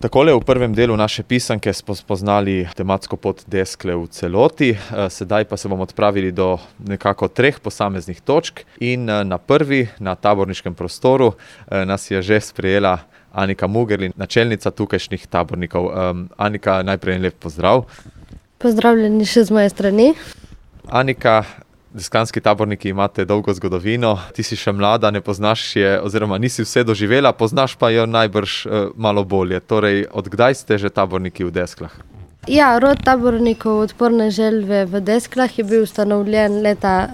Takole v prvem delu naše pisanke smo spoznali tematsko pot Deskle v celoti, sedaj pa se bomo odpravili do nekako 3 posameznih točk in na prvi, na taborniškem prostoru, nas je že sprejela Anika Mugerlin, načelnica tukajšnjih tabornikov. Anika, najprej lep pozdrav. Pozdravljeni še z moje strani. Anika, deskanski taborniki imate dolgo zgodovino, ti si še mlada, ne poznaš je, oziroma nisi vse doživela, poznaš pa jo najbrž malo bolje. Torej, od kdaj ste že taborniki v Desklah? Ja, rod tabornikov Odporne želve v Desklah je bil ustanovljen leta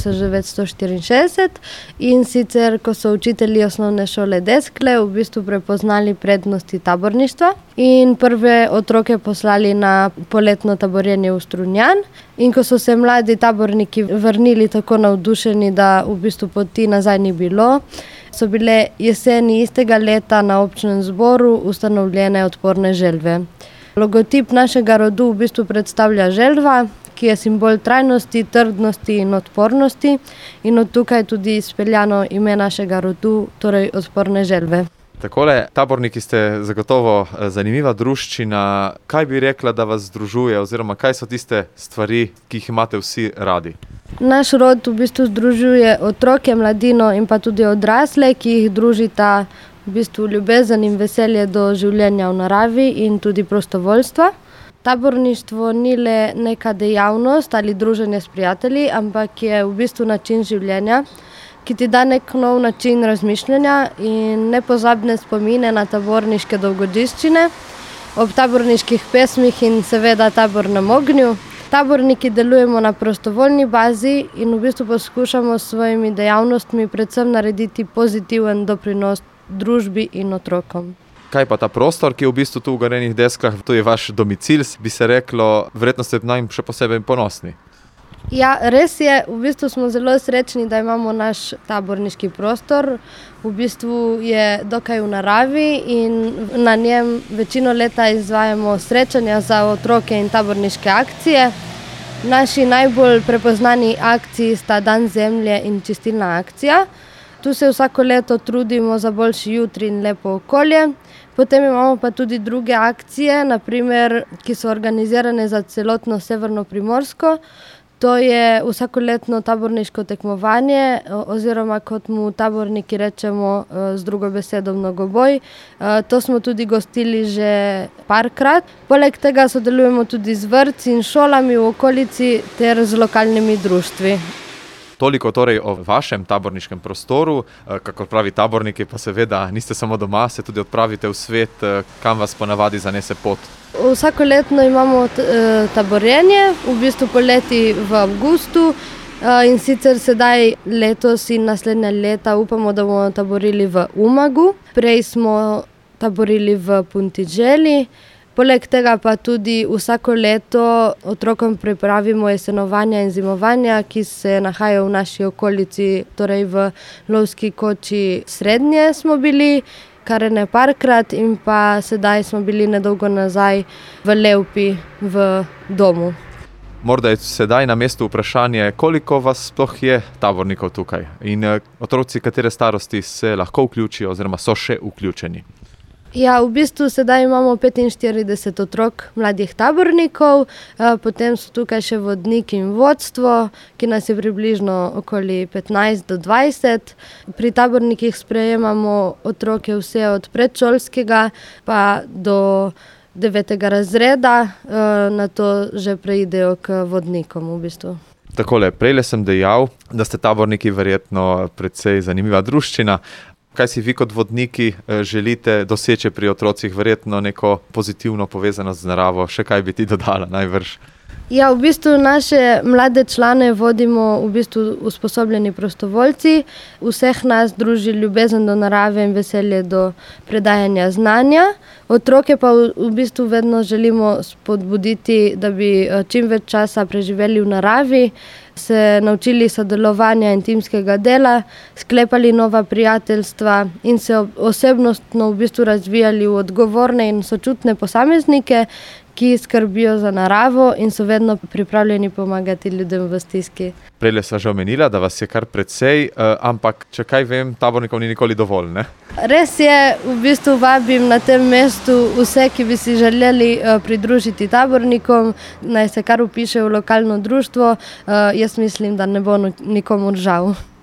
1964 in sicer, ko so učitelji osnovne šole Deskle v bistvu prepoznali prednosti taborništva in prve otroke poslali na poletno taborjenje v Strunjan. In ko so se mladi taborniki vrnili tako navdušeni, da v bistvu poti nazaj ni bilo, so bile jeseni istega leta na občnem zboru ustanovljene Odporne želve. Logotip našega rodu v bistvu predstavlja želva, ki je simbol trajnosti, trdnosti in odpornosti in od tukaj tudi izpeljano ime našega rodu, torej Odporne želve. Takole, taborniki ste zagotovo zanimiva druščina. Kaj bi rekla, da vas združuje, oziroma kaj so tiste stvari, ki jih imate vsi radi? Naš rod v bistvu združuje otroke, mladino in pa tudi odrasle, ki jih družita v bistvu ljubezen in veselje do življenja v naravi in tudi prostovoljstva. Taborništvo ni le neka dejavnost ali druženje s prijatelji, ampak je v bistvu način življenja, ki ti da nek nov način razmišljanja in nepozabne spomine na taborniške dolgodžiščine, ob taborniških pesmih in seveda tabornem ognju. Taborniki delujemo na prostovoljni bazi in v bistvu poskušamo s svojimi dejavnostmi predvsem narediti pozitiven doprinos družbi in otrokom. Kaj pa ta prostor, ki je v bistvu tu v Gorenjih Desklah, to je vaš domicil, bi se reklo, verjetno ste na njim še posebej ponosni? Ja, res je, v bistvu smo zelo srečni, da imamo naš taborniški prostor. V bistvu je dokaj v naravi in na njem večino leta izvajamo srečanja za otroke in taborniške akcije. Naši najbolj prepoznani akciji sta Dan zemlje in čistilna akcija. Tu se vsako leto trudimo za boljši jutri in lepo okolje. Potem imamo pa tudi druge akcije, naprimer, ki so organizirane za celotno severno Primorsko. To je vsakoletno taborniško tekmovanje, oziroma kot mu taborniki rečemo z drugo besedo mnogoboj. To smo tudi gostili že parkrat. Poleg tega sodelujemo tudi z vrtci in šolami v okolici ter z lokalnimi društvi. Toliko torej o vašem taborniškem prostoru. Kakor pravi taborniki, pa seveda niste samo doma, se tudi odpravite v svet, kam vas ponavadi zanese pot. Vsakoletno imamo taborjenje, v bistvu poleti v avgustu in sicer sedaj letos in naslednja leta upamo, da bomo taborili v Umagu. Prej smo taborili v Puntiželi. Poleg tega pa tudi vsako leto otrokom pripravimo jesenovanja in zimovanja, ki se nahajajo v naši okolici, torej v lovski koči Srednje smo bili, kar ene parkrat in pa sedaj smo bili nedolgo nazaj v Levpi v domu. Morda je sedaj na mestu vprašanje, koliko vas sploh je tabornikov tukaj in otroci katere starosti se lahko vključijo oziroma so še vključeni? Ja, v bistvu sedaj imamo 45 otrok mladih tabornikov, potem so tukaj še vodnik in vodstvo, ki nas je približno okoli 15 do 20. Pri tabornikih sprejemamo otroke vse od predšolskega pa do 9. razreda, nato že preidejo k vodnikom v bistvu. Takole, prejle sem dejal, da ste taborniki verjetno precej zanimiva druščina. Kaj si vi kot vodniki želite doseči pri otrocih, verjetno neko pozitivno povezanost z naravo, še kaj bi ti dodala najbrž? Ja, v bistvu naše mlade člane vodimo v bistvu usposobljeni prostovoljci. Vseh nas druži ljubezen do narave in veselje do predajanja znanja. Otroke pa v bistvu vedno želimo spodbuditi, da bi čim več časa preživeli v naravi, se naučili sodelovanja in timskega dela, sklepali nova prijateljstva in se osebnostno v bistvu razvijali v odgovorne in sočutne posameznike, ki skrbijo za naravo in so vedno pripravljeni pomagati ljudem v stiski. Prejle sva že omenila, da vas je kar precej, ampak če kaj vem, tabornikov ni nikoli dovolj, ne? Res je, v bistvu vabim na tem mestu vse, ki bi si želeli pridružiti tabornikom, naj se kar vpišejo v lokalno društvo. Jaz mislim, da ne bo nikomur žal.